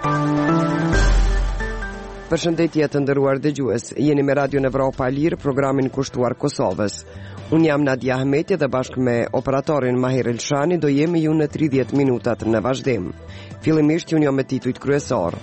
Përshëndetje të nderuar dëgjues, jeni me Radio Evropa e Lirë, programin kushtuar Kosovës. Unë jam Nadia Ahmeti dhe bashkë me operatorin Maher Elshani do jemi ju në 30 minutat në vazhdim. Fillimisht ju me titujt kryesor.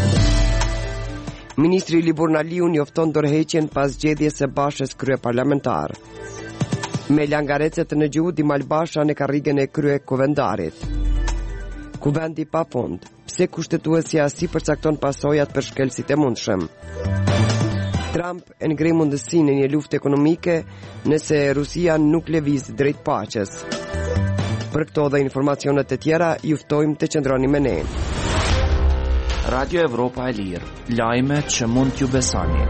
Ministri Liburna Aliu njofton dorëheqjen pas zgjedhjes së Bashës kryeparlamentar. Me langarecet në gjuhë Dimal Basha në karrigën e kryekovendarit. Kuvendi pa fund. Pse kushtetuesja si përcakton pasojat për shkelësit e mundshëm. Trump e ngre mundësinë në një luftë ekonomike nëse Rusia nuk lëviz drejt paqes. Për këto dhe informacionet e tjera, ju ftojmë të qëndroni me ne. Radio Evropa e Lirë, lajme që mund t'ju besoni.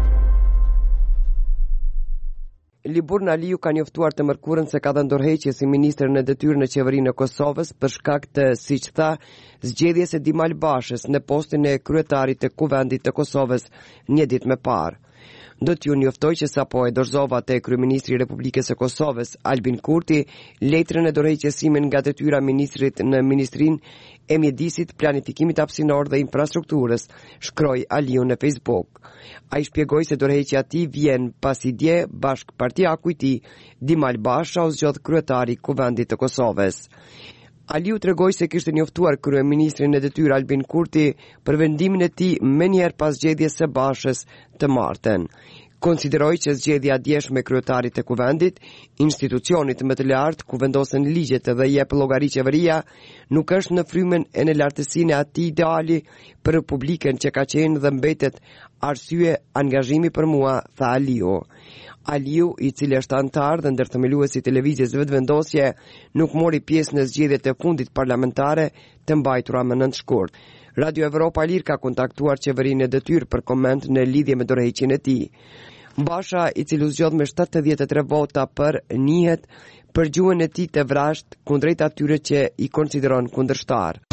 Liburna Aliu ka njoftuar të mërkurën se ka dhënë dorëheqje si ministër në detyrë në qeverinë e Kosovës për shkak të, siç tha, zgjedhjes së Dimal Bashës në postin e kryetarit të Kuvendit të Kosovës një ditë më parë. Do t'ju njoftoj që sapo e dorëzova te kryeministri i Republikës së Kosovës, Albin Kurti, letrën e dorëheqësimit nga detyra ministrit në Ministrinë e Mjedisit, Planifikimit Hapësinor dhe Infrastrukturës, shkroi Aliu në Facebook. Ai shpjegoi se dorëheqja e tij vjen pasi dje bashk partiakut i tij, Dimal Basha, u zgjodh kryetari i Kuvendit të Kosovës. Aliu tregoi se kishte njoftuar kryeministrin e detyrë Albin Kurti për vendimin e tij menjëherë pas zgjedhjes së Bashës të martën. Konsideroi që zgjedhja djeshme e kryetarit të Kuvendit, institucionit më të lartë ku vendosen ligjet dhe jep llogari qeveria, nuk është në frymën e në lartësinë e atij ideali për Republikën që ka qenë dhe mbetet arsye angazhimi për mua, tha Aliu. Aliu, i cili është antar dhe ndërthemeluesi i televizjes vetëvendosje, nuk mori pjesë në zgjedhjet e fundit parlamentare të mbajtura më 9 shkurt. Radio Evropa Lirë ka kontaktuar qeverinë e detyrë për koment në lidhje me dorëheqjen e tij. Basha, i cili u zgjodh me 73 vota për, njihet për gjuhën e tij të vrasht kundrejt atyre që i konsideron kundërshtar.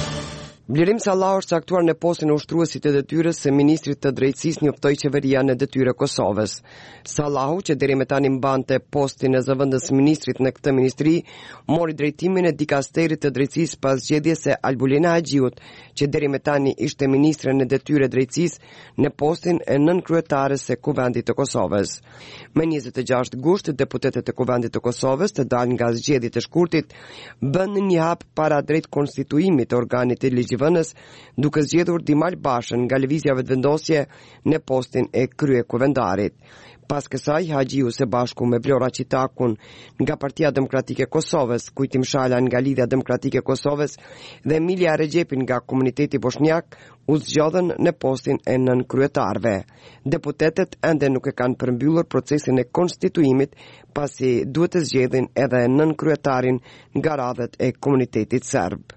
Blerim Sallahu është caktuar në postin e ushtruesit të detyrës së ministrit të drejtësisë, njoftoi qeveria në detyrë Kosovës. Sallahu, që deri më tani mbante postin e zëvendës ministrit në këtë ministri, mori drejtimin e dikasterit të drejtësisë pas zgjedhjes së Albulina Haxhiut, që deri më tani ishte ministre në detyrë drejtësisë, në postin e nënkryetares së Kuvendit të Kosovës. Më 26 gusht, deputetët e Kuvendit të Kosovës, të dalë nga zgjedhjet e shkurtit, bën një hap para drejt konstituimit të organit të ligjvënës, duke zgjedhur Dimal Bashën nga lëvizja vetëvendosje në postin e kryekuvendarit. Pas kësaj, Haxhiu së bashku me Vlora Qitakun nga Partia Demokratike e Kosovës, Kujtim Shala nga Lidhja Demokratike e Kosovës dhe Emilia Regjepin nga Komuniteti Bosnjak u zgjodhen në postin e nënkryetarëve. Deputetët ende nuk e kanë përmbyllur procesin e konstituimit, pasi duhet të zgjedhin edhe nënkryetarin nga radhët e komunitetit serb.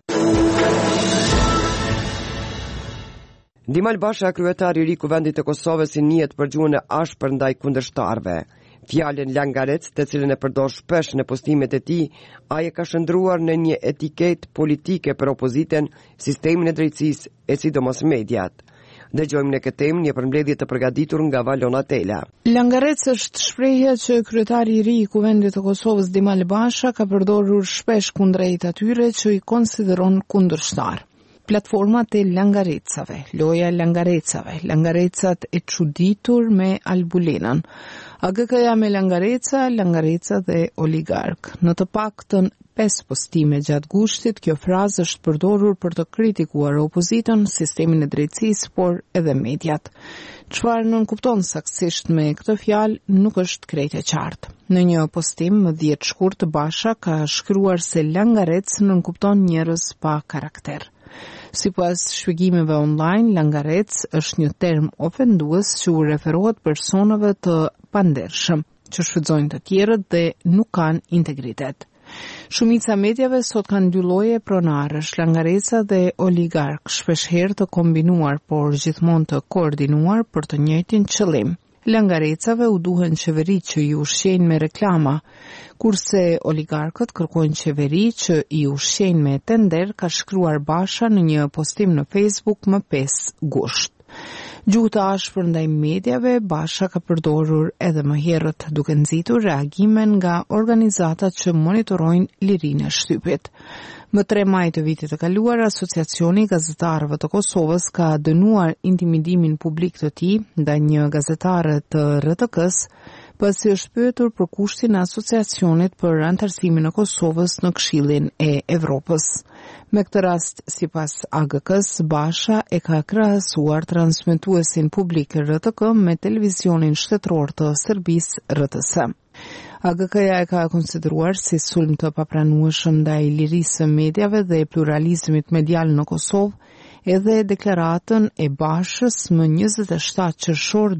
Dimal Basha, kryetari i ri Kuvendit të Kosovës, i njihet për gjuhën e ashpër ndaj kundërshtarëve. Fjalën langarec, të cilën e përdor shpesh në postimet e tij, ai e ka shndruar në një etiketë politike për opozitën, sistemin e drejtësisë e sidomos mediat. Dëgjojmë në këtë temë një përmbledhje të përgatitur nga Valona Tela. Langarec është shprehja që kryetari i ri i Kuvendit të Kosovës, Dimal Basha, ka përdorur shpesh kundrejt atyre që i konsideron kundërshtar. Platformat e langarecave, loja e langarecave, langarecat e çuditur me Albulinën, AGK-ja me langareca dhe oligark. Në të paktën 5 postime gjatë gushtit, kjo frazë është përdorur për të kritikuar opozitën, sistemin e drejtësisë, por edhe mediat. Çfarë nënkupton saktësisht me këtë fjalë nuk është krejt e qartë. Në një postim më 10 shkurt, Basha ka shkruar se langarec nënkupton njerëz pa karakter. Sipas shpjegimeve online, langarec është një term ofendues që u referohet personave të pandershëm, që shfrytëzojnë të tjerët dhe nuk kanë integritet. Shumica medjave sot kanë dy lloje pronarësh, langareca dhe oligark, shpeshherë të kombinuar, por gjithmonë të koordinuar për të njëjtin qëllim. Langarecave u duhen qeveri që i ushqejnë me reklama, kurse oligarkët kërkojnë qeveri që i ushqejnë me tender, ka shkruar Basha në një postim në Facebook më 5 gusht. Gjuhë të ashpër ndaj mediave, Basha ka përdorur edhe më herët, duke nxitur reagime nga organizatat që monitorojnë lirinë e shtypit. Më 3 maj të vitit të kaluar, Asociacioni i Gazetarëve të Kosovës ka dënuar intimidimin publik të tij ndaj një gazetare të RTK-s, pasi është pyetur për kushtin e asociacionit për antarësimin e Kosovës në Këshillin e Evropës. Me këtë rast, sipas AGK-s, Basha e ka krahasuar transmetuesin publik RTK me televizionin shtetëror të Serbisë RTS. AGK-ja e ka konsideruar si sulm të papranueshëm ndaj lirisë së mediave dhe pluralizmit medial në Kosovë, edhe deklaratën e Bashës më 27 qershor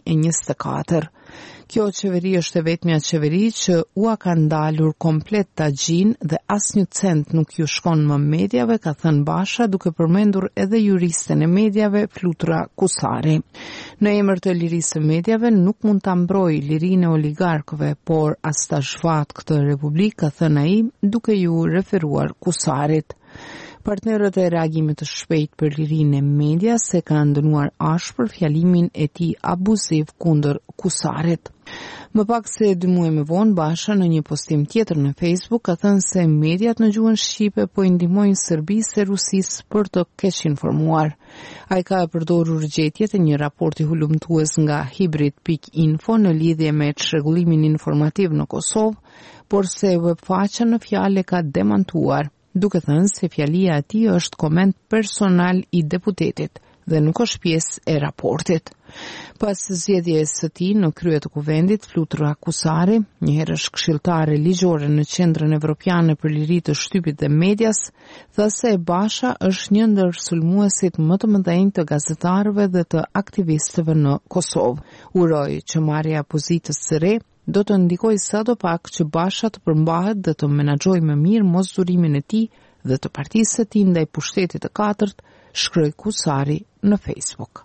2024. Kjo qeveri është e vetmja qeveri që ua ka ndalur komplet taxhin dhe asnjë cent nuk ju shkon më mediave, ka thënë Basha, duke përmendur edhe juristen e mediave Flutura Kusari. Në emër të lirisë së mediave nuk mund ta mbrojë lirinë e oligarkëve, por as ta zhvat këtë republikë, ka thënë ai, duke ju referuar Kusarit. Partnerët e reagimit të shpejt për lirinë e medias se kanë dënuar ashpër fjalimin e tij abuziv kundër Kusarit. Më pak se 2 muaj më vonë, Basha në një postim tjetër në Facebook ka thënë se mediat në gjuhën shqipe po i ndihmojnë Serbisë e Rusisë për të keq informuar. Ai ka përdorur gjetjet e një raporti hulumtues nga Hybrid.info në lidhje me çrregullimin informativ në Kosovë, por se webfaqja në fjalë ka demantuar, duke thënë se fjalia e tij është koment personal i deputetit dhe nuk është pjesë e raportit. Pas zgjedhjes së tij në krye të kuvendit, Flutura Kusari, një herësh këshilltare ligjore në Qendrën Evropiane për Liri të Shtypit dhe Medias, tha se Basha është një ndër sulmuesit më të mëdhenj të gazetarëve dhe të aktivistëve në Kosovë. Uroi që marrja e pozitës së re do të ndikojë sadopak që Basha të përmbahet dhe të menaxhojë më mirë mosdurimin e tij dhe të partisë së tij ndaj pushtetit të katërt, shkroi Kusari në Facebook.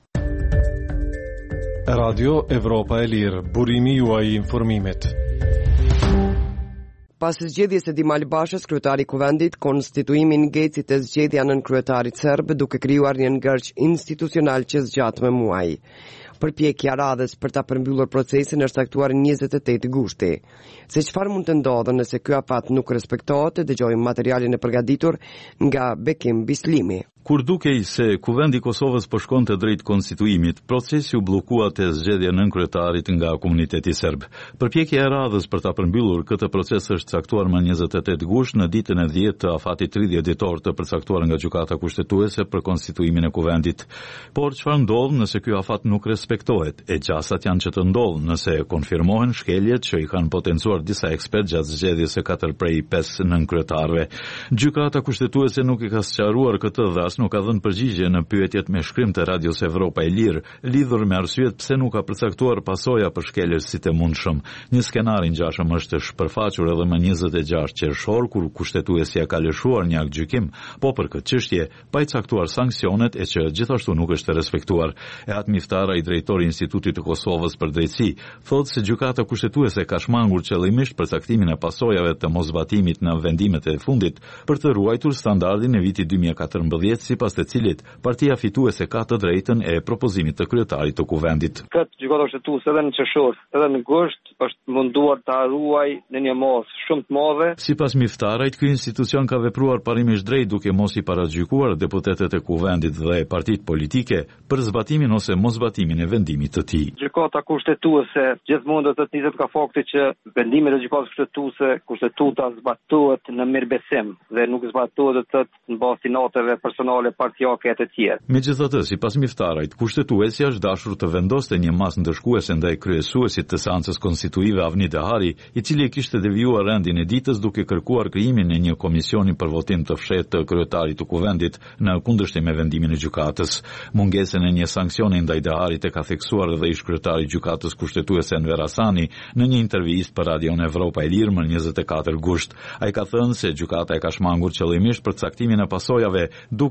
Radio Evropa e Lirë, burimi juaj i informimit. Pas zgjedhjes së Dimal Bashës, kryetari i kuvendit, konstituimin ngecit e zgjedhja nën kryetarit serb, duke krijuar një ngërç institucional që zgjat me muaj. Përpjekja radhës për ta përmbyllur procesin është aktuar 28 gushti. Se çfarë mund të ndodhë nëse ky afat nuk respektohet, dëgjojmë materialin e përgatitur nga Bekim Bislimi. Kur dukej se kuvendi i Kosovës po shkonte drejt konstituimit, procesi u bllokua te zgjedhja nën kryetarit nga komuniteti serb. Përpjekja e radhës për ta përmbyllur këtë proces është caktuar më 28 gusht në ditën e 10 të afatit 30 ditor të përcaktuar nga gjykata kushtetuese për konstituimin e kuvendit. Por çfarë ndodh nëse ky afat nuk respektohet? E gjasat janë që të ndodh nëse konfirmohen shkeljet që i kanë potencuar disa ekspertë gjatë zgjedhjes së 4 prej 5 nën kryetarëve. Gjykata kushtetuese nuk i ka sqaruar këtë dhe nuk ka dhënë përgjigje në pyetjet me shkrim të Radios Evropa e Lirë, lidhur me arsyet pse nuk ka përcaktuar pasoja për shkelësit e mundshëm. Një skenar i ngjashëm është shpërfaqur edhe më 26 qershor, kur kushtetuesja ka lëshuar një akt gjykim, po për këtë çështje pa i caktuar sanksionet e që gjithashtu nuk është respektuar. Ehat Miftara, i drejtori i Institutit të Kosovës për Drejtësi, thotë se gjykata kushtetuese ka shmangur qëllimisht përcaktimin e pasojave të mosbatimit në vendimet e fundit për të ruajtur standardin e vitit 2014, sipas të cilit partia fituese ka të drejtën e propozimit të kryetarit të kuvendit. Këtë gjykata kushtetuese edhe në qershor, edhe në gusht është munduar ta ruaj në një mos shumë të madhe. Sipas Miftarit, ky institucion ka vepruar parimisht drejt duke mos i paragjykuar deputetët e kuvendit dhe partitë politike për zbatimin ose mosbatimin e vendimit të tij. Gjykata kushtetuese gjithmonë do të niset nga fakti që vendimet e gjykatës kushtetuese, kushtetuta zbatohet në mirëbesim dhe nuk zbatohet në bazë nateve personale partijake e të tjerë. Megjithatë, sipas Miftarit, kushtetuesja është dashur të vendoste një masë ndëshkuese ndaj kryesuesit të seancës konstituive Avni Dehari, i cili e kishte devijuar rendin e ditës duke kërkuar krijimin e një komisioni për votim të fshehtë të kryetarit të kuvendit në kundërshtim me vendimin e gjykatës. Mungesën e një sanksioni ndaj Deharit e ka theksuar edhe ish kryetari i gjykatës kushtetuese Enver Hasani në një intervistë për Radion Evropa e Lirë më 24 gusht. Ai ka thënë se gjykata e ka shmangur qëllimisht për caktimin e pasojave duke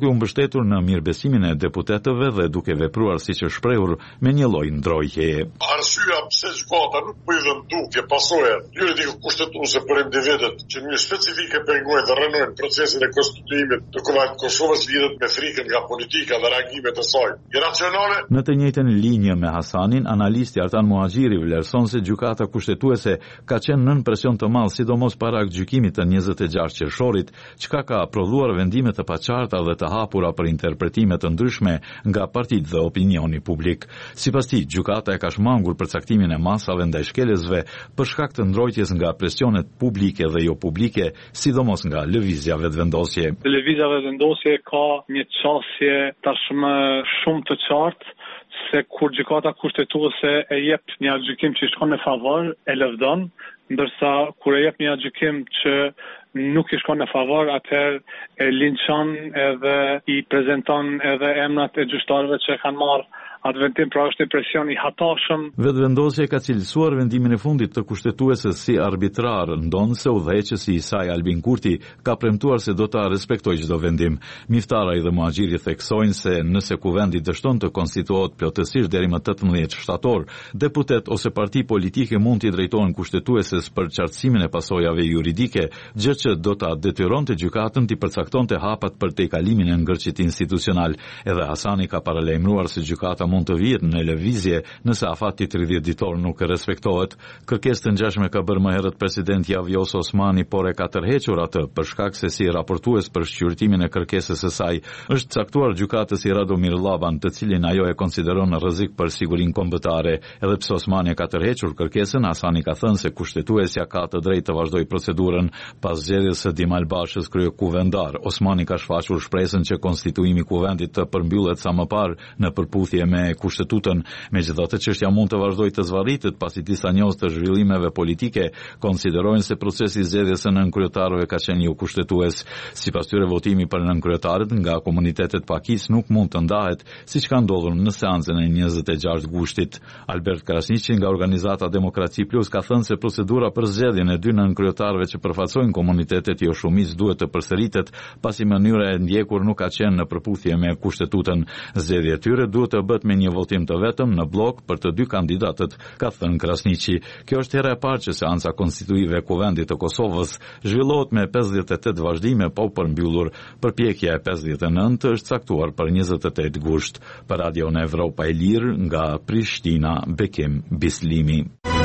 u mbështetur në mirëbesimin e deputetëve dhe duke vepruar siç është shprehur me një lloj ndrojtjeje. Arsyeja pse gjykata nuk po i dhën duke pasoja juridike kushtetuese për individët që në specifike pengojnë dhe rënojnë procesin e konstituimit të Kosovës lidhet me frikën nga politika dhe reagimet e saj iracionale. Në të njëjtën linjë me Hasanin, analisti Artan Muhaxhiri vlerëson se gjykata kushtetuese ka qenë nën presion të madh sidomos para gjykimit të 26 qershorit, çka ka prodhuar vendime të paqarta dhe të hapura për interpretime të ndryshme nga partitë dhe opinioni publik. Sipas tij, gjykata e ka shmangur përcaktimin e masave ndaj shkelësve për shkak të ndrojtjes nga presionet publike dhe jo publike, sidomos nga lëvizja vetëvendosje. Lëvizja vetëvendosje ka një çështje tashmë shumë të qartë se kur gjykata kushtetuese e jep një gjykim që shkon në favor e lëvdon, ndërsa kur e jep një gjykim që nuk i shkon në favor, atëherë e linçon edhe i prezanton edhe emrat e gjyqtarëve që kanë marrë atë vendim, pra është një presion i hatashëm. Vetëvendosja ka cilësuar vendimin e fundit të kushtetueses si arbitrar, ndonse udhëheqësi i saj Albin Kurti ka premtuar se do ta respektojë çdo vendim. Miftarai dhe Muhaxhiri theksojnë se nëse kuvendi dështon të konstituohet plotësisht deri më 18 shtator, deputet ose parti politike mund t'i drejtohen kushtetueses për qartësimin e pasojave juridike, gjë që do ta detyronte gjykatën t'i përcaktonte hapat për tejkalimin e ngërçit institucional. Edhe Hasani ka paralajmëruar se gjykata mund të vihet në lëvizje nëse afati 30 ditor nuk respektohet. Kërkesë të ngjashme ka bërë më herët presidenti Javos Osmani, por e ka tërhequr atë për shkak se si raportues për shqyrtimin e kërkesës së saj është caktuar gjykatës i Radomir Llaban, të cilin ajo e konsideron rrezik për sigurinë kombëtare. Edhe pse Osmani ka tërhequr kërkesën, Hasani ka thënë se kushtetuesja ka të drejtë të vazhdojë procedurën pas zgjedhjes së Dimal Bashës kryekuvendar. Osmani ka shfaqur shpresën që konstituimi i kuvendit të përmbyllet sa më parë në përputhje me kushtetutën. Megjithatë, çështja mund të vazhdojë të zvarritet pasi disa njohës të zhvillimeve politike konsiderojnë se procesi i zgjedhjes së nënkryetarëve ka qenë jo kushtetues. Sipas tyre, votimi për nënkryetarët nga komunitetet pakis nuk mund të ndahet, siç ka ndodhur në seancën e 26 gushtit. Albert Krasniqi nga organizata Demokraci Plus ka thënë se procedura për zgjedhjen e 2 nënkryetarëve që përfaqësojnë komunitetet jo shumicë duhet të përsëritet, pasi mënyra e ndjekur nuk ka qenë në përputhje me kushtetutën. Zgjedhja e tyre duhet të bëhet me një votim të vetëm në blok për të 2 kandidatët, ka thënë Krasniqi. Kjo është hera e parë që seanca konstituive e Kuvendit të Kosovës zhvillohet me 58 vazhdime pa u përmbyllur. Përpjekja e 59 është caktuar për 28 gusht. Për Radio në Evropa e Lirë, nga Prishtina, Bekim Bislimi.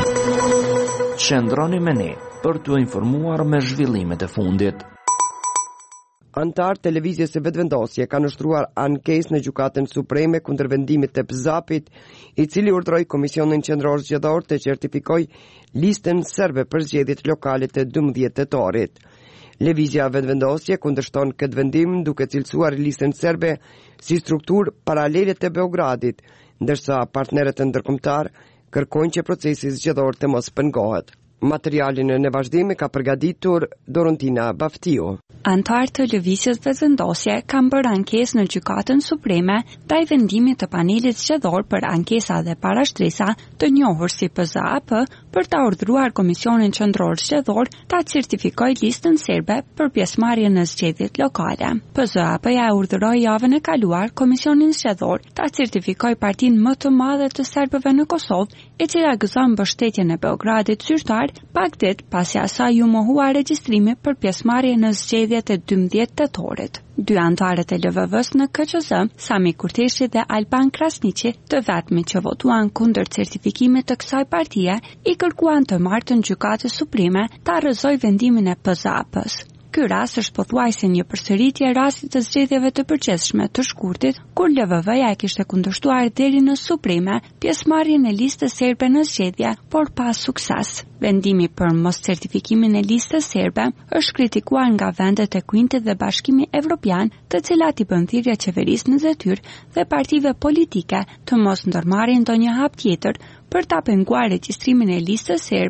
Qëndroni me ne për t'u informuar me zhvillimet e fundit. Antar televizjes së vetëvendosje kanë ushtruar ankesë në Gjykatën Supreme kundër vendimit të PZAP-it, i cili urdhëroi Komisionin Qendror Zgjedhor të certifikojë listën serbe për zgjedhjet lokale të 12 tetorit. Lëvizja vetëvendosje kundërshton këtë vendim duke cilësuar listën serbe si strukturë paralele të Beogradit, ndërsa partnerët ndërkombëtar kërkojnë që procesi zgjedhor të mos pengohet. Materialin në vazhdim ka përgatitur Dorontina Baftiu. Antar të lëvizjes vetëvendosje kanë bërë ankesë në Gjykatën Supreme ndaj vendimit të panelit zgjedhor për ankesa dhe parashtresa të njohur si PZAP për ta urdhëruar Komisionin Qendror Zgjedhor ta certifikojë listën serbe për pjesëmarrje në zgjedhjet lokale. PZAP-ja urdhëroi javën e kaluar Komisionin Zgjedhor ta certifikojë partinë më të madhe të serbëve në Kosovë, e cila gëzon mbështetjen e Beogradit zyrtar pak ditë pasi asaj u mohua regjistrimi për pjesëmarrje në zgjedhjet e 12 tetorit. 2 antarët e LVV-s në KQZ, Sami Kurteshi dhe Alban Krasniqi, të vetmit që votuan kundër certifikimit të kësaj partie, i kërkuan të martën Gjykatës Supreme ta rrëzojë vendimin e PZAP-s. Ky rast është pothuajse një përsëritje e rastit të zgjedhjeve të përgjithshme të shkurtit, kur LVV-ja e kishte kundërshtuar deri në Supreme pjesëmarrjen e listës serbe në zgjedhje, por pa sukses. Vendimi për mos certifikimin e listës serbe është kritikuar nga vendet e Kuintit dhe Bashkimi Evropian, të cilat i bën thirrje qeverisë në detyrë dhe partive politike të mos ndërmarrin ndonjë hap tjetër për ta penguar regjistrimin e listës serbe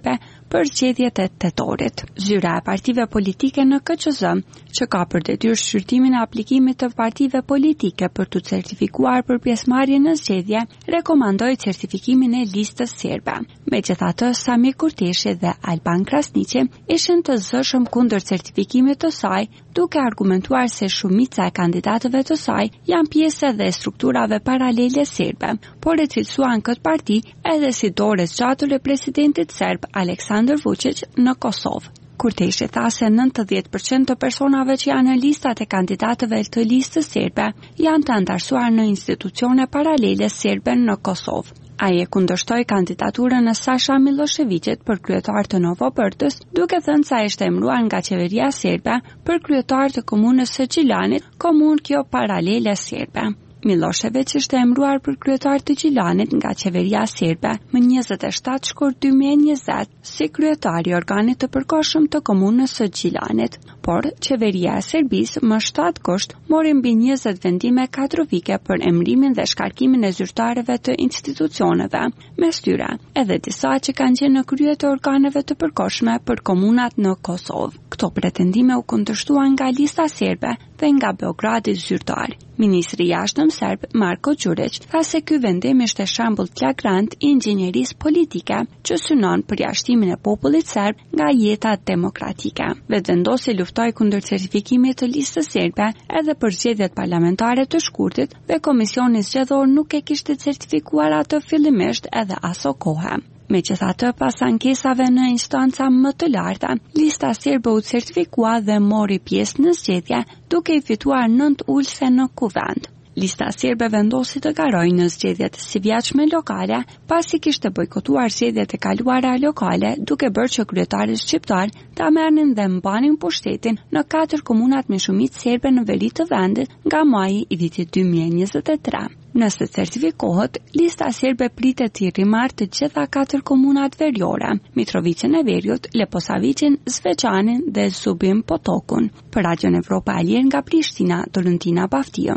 për zgjedhjet e tetorit. Zyra e partive politike në KQZ, që ka për detyrë shqyrtimin e aplikimit të partive politike për të certifikuar për pjesëmarrje në zgjedhje, rekomandoi certifikimin e listës serbe. Megjithatë, Samir Kurteshi dhe Alban Krasniqi ishin të zëshëm kundër certifikimit të saj, duke argumentuar se shumica e kandidatëve të saj janë pjesë dhe strukturave paralele serbe, por e cilësuan këtë parti edhe si dorë zgjatur e presidentit serb Aleksandar Vučić në Kosovë. Kurteshi tha se 90% të personave që janë në listat e kandidatëve të listës serbe janë të antarësuar në institucione paralele serbe në Kosovë. Ai e kundërshtoi kandidaturën e Sasha Miloševićit për kryetar të Novo Bërtës, duke thënë se ai ishte emëruar nga qeveria serbe për kryetar të komunës së Gjilanit, komunë kjo paralele serbe. Milošević ishte emëruar për kryetar të Gjilanit nga qeveria serbe më 27 shkurt 2020 si kryetari i organit të përkohshëm të komunës së Gjilanit, por qeveria e Serbisë më 7 gusht mori mbi 20 vendime kadrovike për emërimin dhe shkarkimin e zyrtarëve të institucioneve, mes tyre edhe disa që kanë qenë në krye të organeve të përkohshme për komunat në Kosovë. Këto pretendime u kundërshtuan nga lista serbe dhe nga Beogradi zyrtar. Ministri i jashtëm serb Marko Đurić tha se ky vendim ishte shembull flagrant i inxhinierisë politike që synon përjashtimin e popullit serb nga jeta demokratike. Vetëvendosi luftoi kundër certifikimit të listës serbe edhe për zgjedhjet parlamentare të shkurtit dhe komisioni zgjedhor nuk e kishte certifikuar atë fillimisht edhe aso kohë. Megjithatë, pas ankesave në instanca më të larta, lista serbe u certifikua dhe mori pjesë në zgjedhje, duke i fituar 9 ulëse në kuvend. Lista serbe vendosi të garojë në zgjedhjet sivjaqme lokale, pasi kishte bojkotuar zgjedhjet e kaluara lokale, duke bërë që kryetarët shqiptar ta merrnin dhe mbanin pushtetin në 4 komunat me shumicë serbe në veri të vendit nga maji i vitit 2023. Nëse certifikohet, lista serbe pritet të rimarrë të gjitha 4 komunat veriore, Mitrovicën e Veriut, Leposavicin, Zvečanin dhe Zubin Potokun. Për Radion Evropa e Lirë nga Prishtina, Dolentina Baftia.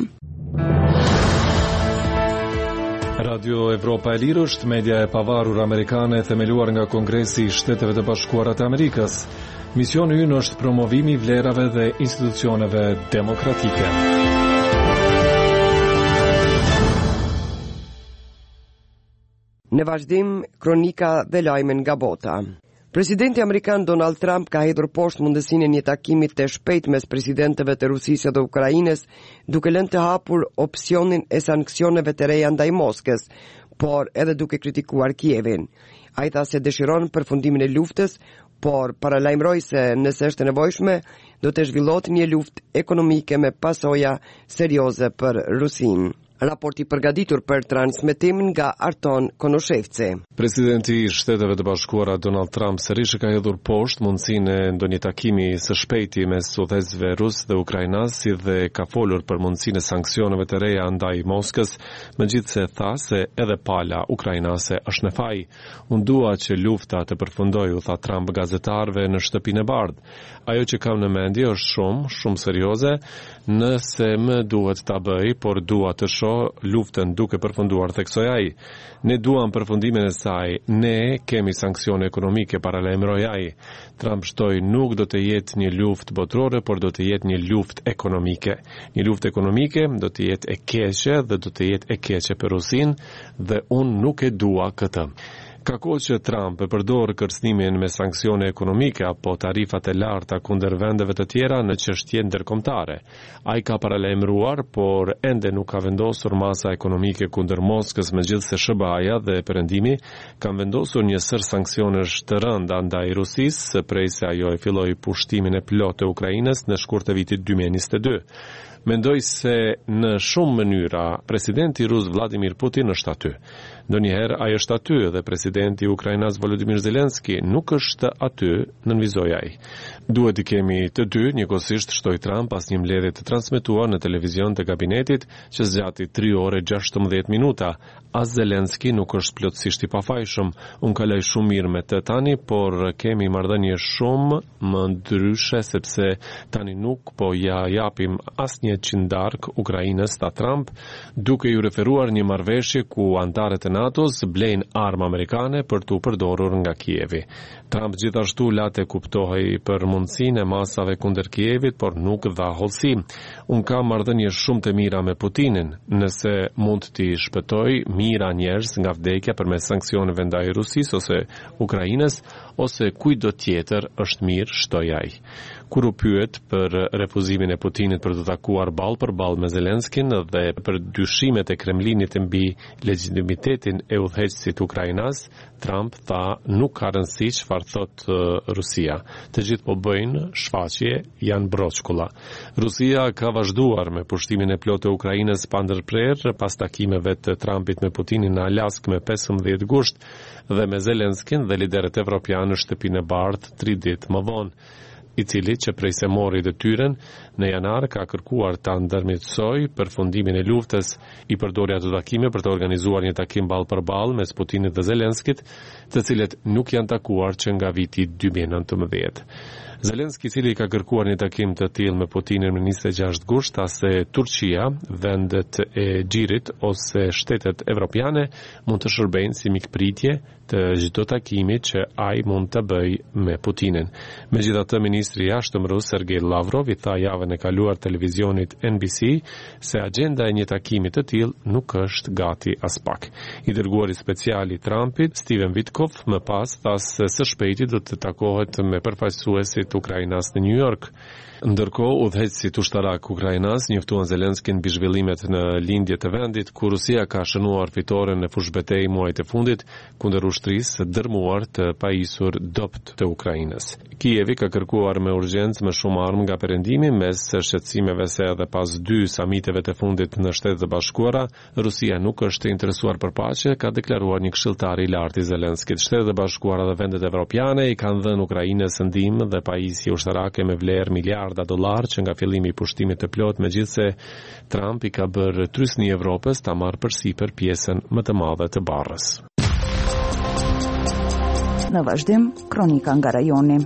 Radio Evropa e Lirë është media e pavarur amerikane themeluar nga Kongresi i Shteteve të Bashkuara të Amerikës. Misioni ynë është promovimi i vlerave dhe institucioneve demokratike. Në vazhdim, kronika dhe lajmen nga bota. Presidenti amerikan Donald Trump ka hedhur poshtë mundësinë e një takimi të shpejtë mes presidentëve të Rusisë dhe Ukrainës, duke lënë të hapur opsionin e sanksioneve të reja ndaj Moskës, por edhe duke kritikuar Kievin. Ai tha se dëshiron përfundimin e luftës, por paralajmëroi se nëse është e nevojshme, do të zhvillohet një luftë ekonomike me pasoja serioze për Rusinë. Raporti përgatitur për transmetim nga Arton Konoshevci. Presidenti i Shteteve të Bashkuara Donald Trump sërish ka hedhur poshtë mundësinë e ndonjë takimi së shpejti mes udhëzësve rus dhe ukrainas, si dhe ka folur për mundësinë e sanksioneve të reja ndaj Moskës, megjithse tha se edhe pala ukrainase është në faj. Unë dua që lufta të përfundojë, u tha Trump gazetarëve në Shtëpinë e Bardhë. Ajo që kam në mendje është shumë serioze, nëse më duhet ta bëj, por dua të luftën duke përfunduar, theksoi ai. Ne duam përfundimin e saj, ne kemi sanksione ekonomike, paralajmëroi ai. Trump shtoi nuk do të jetë një luftë botërore, por do të jetë një luftë ekonomike. Një luftë ekonomike do të jetë e keqe dhe do të jetë e keqe për Rusinë dhe unë nuk e dua këtë. Ka kohë që Trump e përdor kërcënimin me sanksione ekonomike apo tarifat e larta kundër vendeve të tjera në çështje ndërkombëtare. Ai ka paralajmëruar, por ende nuk ka vendosur masa ekonomike kundër Moskës, megjithse SBA-ja dhe Perëndimi kanë vendosur një sër sanksionesh të rënda ndaj Rusisë prej se ajo e filloi pushtimin e plotë të Ukrainës në shkurt të vitit 2022. Mendoj se në shumë mënyra presidenti rus Vladimir Putin është aty. Ndonjëherë ai është aty dhe presidenti i Ukrainës Volodymyr Zelenski nuk është aty, nënvizoi ai. Duhet të kemi të dy njëkohësisht, shtoi Trump pas një mbledhje të transmetuar në televizion të kabinetit që zgjati 3 orë 16 minuta. As Zelenski nuk është plotësisht i pafajshëm. Unë kaloj shumë mirë me të tani, por kemi marrëdhënie shumë më ndryshe sepse tani nuk po ja japim asnjë qindark Ukrainës, tha Trump, duke ju referuar një marrëveshje ku antarët e NATO-s blejnë armë amerikane për t'u përdorur nga Kijevi. Trump gjithashtu late kuptohej për mundësinë e masave kundër Kijevit, por nuk dha hollësi. Unë kam marrëdhënie shumë të mira me Putinin, nëse mund t'i shpëtoj mira njerëz nga vdekja përmes sanksioneve ndaj Rusisë ose Ukrainës ose kujdo tjetër është mirë, shtoi ai. Kur u pyet për refuzimin e Putinit për të takuar ballë për ballë me Zelenskin dhe për dyshimet e Kremlinit mbi legitimitetin e udhëheqësit ukrainas, Trump tha nuk ka rëndësi çfarë thot Rusia. Të gjithë po bëjnë shfaqje, janë broçkulla. Rusia ka vazhduar me pushtimin e plotë të Ukrainës pa ndërprerje pas takimeve të Trumpit me Putinin në Alaskë me 15 gusht dhe me Zelenskin dhe liderët evropianë në shtëpinë e bardhë 3 ditë më vonë, i cili që prej se mori detyren në janar ka kërkuar ta ndërmjetësoj përfundimin e luftës, i përdori ato takime për të organizuar një takim ballë për ballë mes Putinit dhe Zelenskit, të cilët nuk janë takuar që nga viti 2019. Zelenski, i cili ka kërkuar një takim të tillë me Putinin në 26 gusht, ase Turqia, vendet e Xhirit ose shtetet evropiane mund të shërbejnë si mikpritje të çdo takimi që ai mund të bëjë me Putinin. Megjithatë, ministri i jashtëm rus Sergej Lavrov i tha javën e kaluar televizionit NBC se agenda e një takimi të tillë nuk është gati as pak. I dërguari special i Trumpit, Steven Witkoff, më pas tha se së shpejti do të takohet me përfaqësuesit Ukrainas në New York. Ndërkohë, udhëheqësit ushtarak ukrainas njoftuan Zelenskin mbi zhvillimet në lindje të vendit, ku Rusia ka shënuar fitoren në fushbetejë muajit e fundit kundër ushtrisë dërmuar të pajisur dopt të Ukrainës. Kijevi ka kërkuar me urgjencë më shumë armë nga perëndimi, mes shqetësimeve se edhe pas 2 samiteve të fundit në Shtetet e Bashkuara, Rusia nuk është interesuar për paqe, ka deklaruar një këshilltar i lartë i Zelenskit. Shtetet e Bashkuara dhe vendet evropiane i kanë dhënë Ukrainës ndihmë dhe pajisje ushtarake me vlerë miliarda $, që nga fillimi i pushtimit të plot, megjithse Trump i ka bërë trysni Evropës ta marrë përsipër pjesën më të madhe të barrës. Në vazhdim, kronika nga rajoni.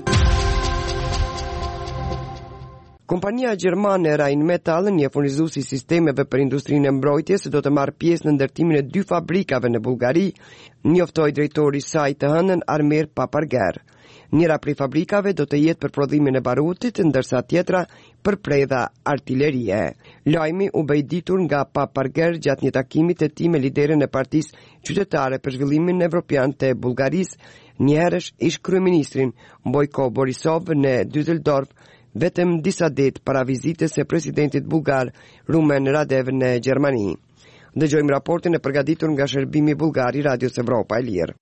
Kompania gjermane Rheinmetall, një furnizues i sistemeve për industrinë e mbrojtjes, do të marrë pjesë në ndërtimin e 2 fabrikave në Bullgari, njoftoi drejtori i saj të hënën Armer Paparger. Njëra prej fabrikave do të jetë për prodhimin e barutit, ndërsa tjetra për predha artillerie. Lajmi u bë ditur nga Paparger gjatë një takimi të tij me liderën e Partisë Qytetare për Zhvillimin Evropian të Bullgarisë, njëherësh ish kryeministrin Bojko Borisov në Düsseldorf, vetëm disa ditë para vizitës së presidentit bullgar Rumen Radev në Gjermani. Dëgjojmë raportin e përgatitur nga shërbimi bullgar i Radios Evropa e Lirë.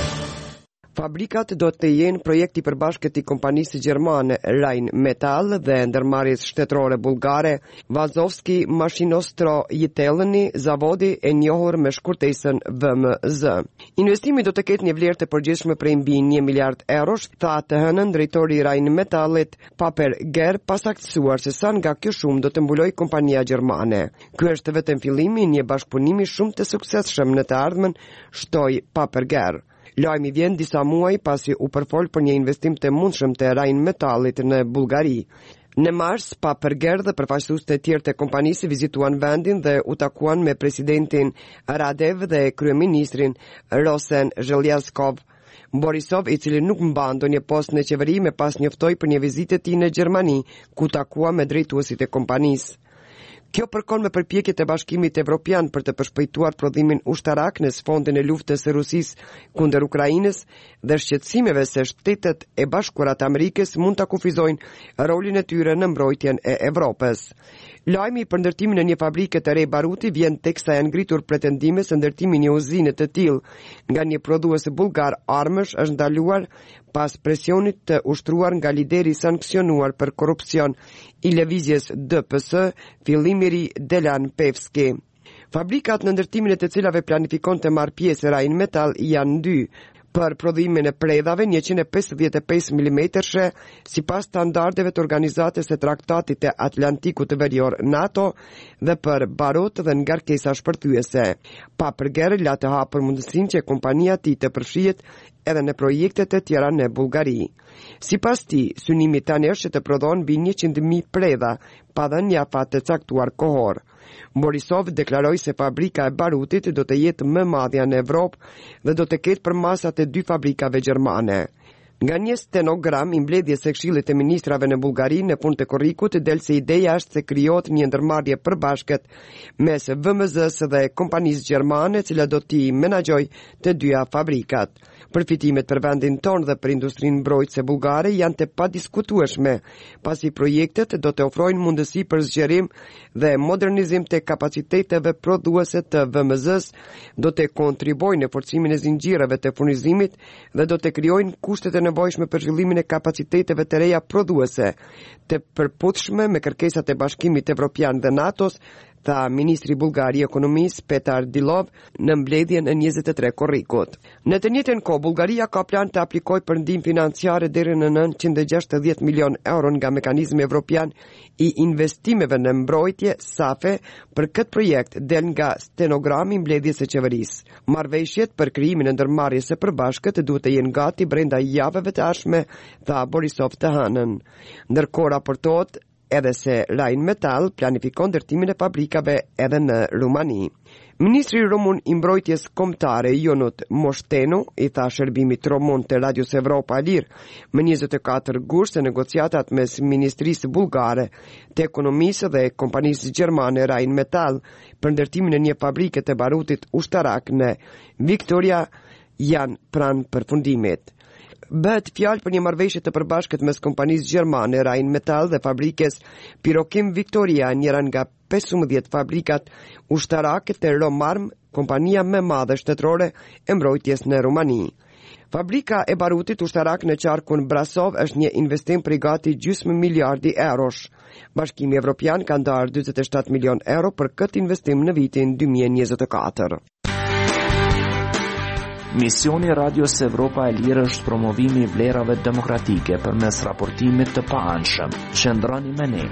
Fabrikat do të jenë projekti përbashkët i kompanisë gjermane Rheinmetall dhe ndërmarrjes shtetërore bullgare Vazovski Mashinostroyitelny, zavodi e njohur me shkurtesën VMZ. Investimi do të ketë një vlerë të përgjithshme prej mbi 1 miliard eurosh, tha të hënën drejtori i Rheinmetallit Paperger, pasaktësuar se sa nga kjo shumë do të mbulojë kompania gjermane. Ky është vetëm fillimi i një bashkëpunimi shumë të suksesshëm në të ardhmen, shtoi Paperger. Lajmi vjen disa muaj pasi u përfol për një investim të mundshëm të Rheinmetallit në Bullgari. Në mars, Paperger dhe përfaqësues të tjerë të kompanisë vizituan vendin dhe u takuan me presidentin Radev dhe kryeministrin Rosen Zhelyaskov. Borisov, i cili nuk mban ndonjë post në qeveri, më pas njoftoi për një vizitë të tij në Gjermani, ku takua me drejtuesit e kompanisë. Kjo përkon me përpjekjet e Bashkimit Evropian për të përshpejtuar prodhimin ushtarak në sfondin e luftës së Rusisë kundër Ukrainës dhe shqetësimeve se Shtetet e Bashkuara të Amerikës mund ta kufizojnë rolin e tyre në mbrojtjen e Evropës. Lajmi për ndërtimin e një fabrike të re baruti vjen teksa janë ngritur pretendime se ndërtimi i një uzine të tillë nga një prodhues bullgar armësh është ndaluar pas presionit të ushtruar nga lideri sankcionuar për korrupsion i lëvizjes DPS, Fillimiri Delan Pevski. Fabrikat në ndërtimin e të cilave planifikon të marrë pjesë Rheinmetall janë 2. Për prodhimin e predhave 155 mm sipas standardeve të organizatës së Traktatit të Atlantikut Verior NATO dhe për barut dhe ngarkesa shpërthyese. Paperger la të hapur mundësinë që kompania e tij të përfshihet edhe në projekte të tjera në Bullgari. Sipas tij, synimi tani është që të prodhon mbi 100.000 predha pa dhënë një afat të caktuar kohor. Borisov deklaroi se fabrika e barutit do të jetë më e madhja në Evropë dhe do të ketë përmasat e 2 fabrikave gjermane. Nga një stenogram i mbledhjes së Këshillit të Ministrave në Bullgari në fund të korrikut del se ideja është se krijohet një ndërmarrje përbashkët mes VMZ-s dhe kompanisë gjermane, e cila do t'i menaxhojë të 2 fabrikat. Përfitimet për vendin tonë dhe për industrinë mbrojtëse bullgare janë të padiskutueshme, pasi projektet do të ofrojnë mundësi për zgjerim dhe modernizim të kapaciteteve prodhuese të VMZ-s, do të kontribuojnë në forcimin e zinxhireve të furnizimit dhe do të krijojnë kushtet e nevojshme për zhvillimin e kapaciteteve të reja prodhuese, të përputhshme me kërkesat e Bashkimit Evropian dhe NATO-s, tha ministri bullgar i ekonomisë Petar Dilov në mbledhjen e 23 korrikut. Në të njëjtën kohë, Bullgaria ka plan të aplikojë për ndihmë financiare deri në 960 milion euro nga mekanizmi evropian i investimeve në mbrojtje SAFE. Për këtë projekt del nga stenogrami i mbledhjes së qeverisë. Marrëveshjet për krijimin e ndërmarrjes së përbashkët duhet të jenë gati brenda javëve të ardhshme, tha Borisov të hënën. Ndërkohë raportohet edhe se Rheinmetall planifikon ndërtimin e fabrikave edhe në Rumani. Ministri rumun i mbrojtjes kombëtare Ionut Moshtenu i tha shërbimit Romon të Radios Evropa e Lirë më 24 gusht se negociatat mes Ministrisë Bullgare të Ekonomisë dhe kompanisë gjermane Rheinmetall për ndërtimin e një fabrike të barutit ushtarak në Victoria janë pranë përfundimit. Bëhet fjalë për një marrëveshje të përbashkët mes kompanisë gjermane Rheinmetall dhe fabrikës Pyrokim Victoria, njëra nga 15 fabrikat ushtarake të Romarm, kompania më e madhe shtetërore e mbrojtjes në Rumani. Fabrika e barutit ushtarak në qarkun Brasov është një investim për gati gjysmë miliardi eurosh. Bashkimi Evropian ka ndarë 47 milion euro për këtë investim në vitin 2024. Misioni Radios Evropa e Lirë është promovimi i vlerave demokratike përmes raportimit të paanshëm. Qëndroni me ne.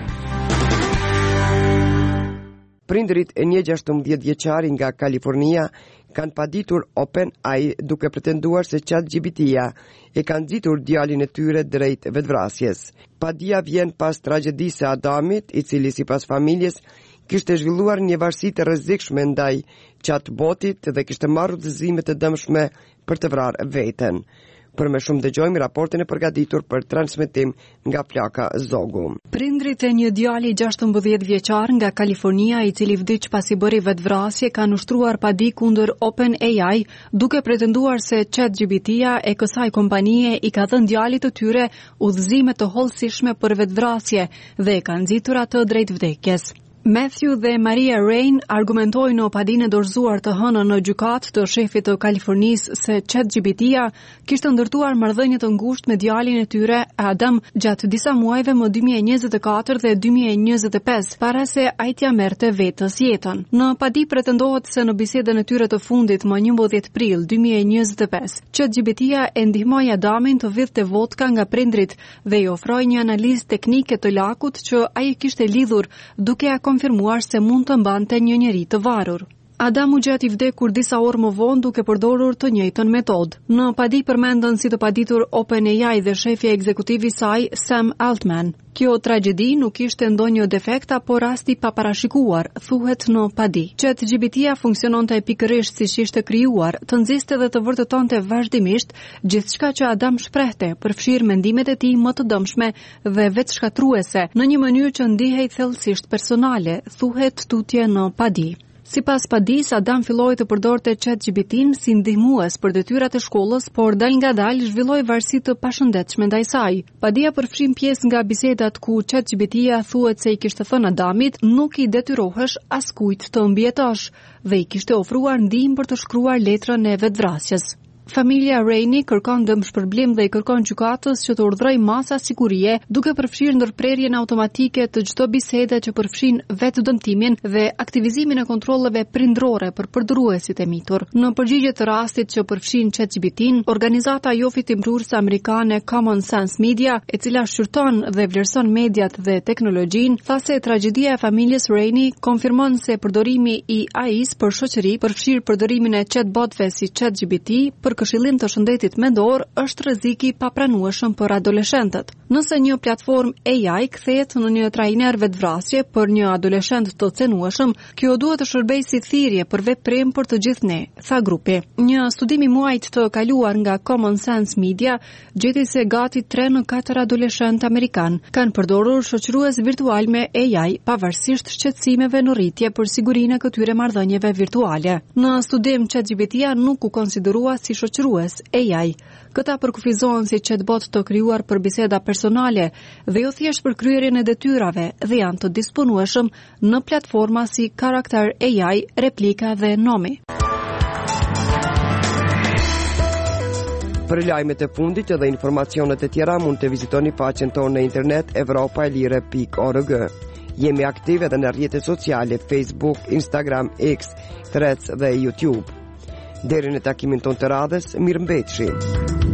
Prindërit e një 16 vjeçari nga Kalifornia kanë paditur OpenAI duke pretenduar se ChatGPT-ja e kanë nxitur djalin e tyre drejt vetvrasjes. Padia vjen pas tragjedisë së Adamit, i cili sipas familjes kishte zhvilluar një varësi të rrezikshme ndaj chatbotit dhe kishte marrë udhëzime të dëmshme për të vrarë veten. Për më shumë dëgjojmë raportin e përgatitur për transmetim nga plaka Zogu. Prindrit e një djali 16 vjeçar nga Kalifornia i cili vdiq pasi bëri vetvrasje kanë ushtruar padi kundër OpenAI duke pretenduar se ChatGPT-ja e kësaj kompanie i ka dhënë djalit të tyre udhëzime të hollësishme për vetvrasje dhe e kanë nxitur atë drejt vdekjes. Matthew dhe Maria Rain argumentojnë në padinë e dorëzuar të hënën në gjykat të shefit të Kalifornisë se ChatGPT-ja kishte ndërtuar marrëdhënie të ngushtë me djalin e tyre Adam gjatë disa muajve më 2024 dhe 2025 para se ai t'ia merrte vetes jetën. Në padi pretendohet se në bisedën e tyre të fundit më 11 prill 2025, ChatGPT-ja e ndihmoi Adamin të vidhte vodka nga prindrit dhe i ofroi një analizë teknike të lakut që ai kishte lidhur duke konfirmuar se mund të mbante një njeri të varur. Adam u gjeti vdekur disa orë më vonë duke përdorur të njëjtën metodë. Në padi përmendën si të paditur OpenAI dhe shefi ekzekutiv i saj Sam Altman. Kjo tragjedi nuk ishte ndonjë defekt apo rasti pa parashikuar, thuhet në padi. ChatGPT-ja funksiononte pikërisht siç ishte krijuar, të nxiste dhe të vërtetonte vazhdimisht gjithçka që Adam shprehte, përfshir mendimet e tij më të dëmshme dhe vetëshkatruese, në një mënyrë që ndihej thellësisht personale, thuhet tutje në padi. Sipas padis, Adam filloi të përdorte ChatGPT-n si ndihmues për detyrat e shkollës, por dal ngadalë zhvilloi varësi të pashëndetshme ndaj saj. Padia përfshin pjesë nga bisedat ku ChatGPT-ja thuhet se i kishte thënë Adamit nuk i detyrohesh askujt të mbietosh dhe i kishte ofruar ndihmë për të shkruar letrën e vetvrasjes. Familja Rainey kërkon dëmshpërblim dhe i kërkon gjykatës që të urdhërojë masa sigurie, duke përfshirë ndërprerjen automatike të çdo bisede që përfshin vetë dëmtimin dhe aktivizimin e kontrolleve prindrore për përdoruesit e mitur. Në përgjigje të rastit që përfshin ChatGPT-n, organizata jo fitimruese amerikane Common Sense Media, e cila shqyrton dhe vlerëson mediat dhe teknologjinë, tha se tragjedia e familjes Rainey konfirmon se përdorimi i AI-s për shoqëri, përfshir përdorimin e chatbotëve si ChatGPT, për për këshillim të shëndetit mendor është rrezik i papranueshëm për adoleshentët. Nëse një platformë AI kthehet në një trajner vetvrasje për një adoleshent të cenueshëm, kjo duhet të shërbejë si thirrje për veprim për të gjithë ne, tha grupi. Një studim i muajit të kaluar nga Common Sense Media gjeti se gati 3 në 4 adoleshentë amerikan kanë përdorur shoqërues virtual me AI, pavarësisht shqetësimeve në rritje për sigurinë e këtyre marrëdhënieve virtuale. Në studim ChatGPT nuk u konsiderua si shoqërues AI. Këta përkufizohen si chatbot të krijuar për biseda personale dhe jo thjesht për kryerjen e detyrave dhe janë të disponueshëm në platforma si Character AI, Replika dhe Nomi. Për lajmet e fundit dhe informacionet e tjera mund të vizitoni faqen tonë në internet evropaelire.org. Jemi aktive edhe në rrjetet sociale Facebook, Instagram, X, Threads dhe YouTube. Deri në takimin tonë të radhës, mirëmbëjtje.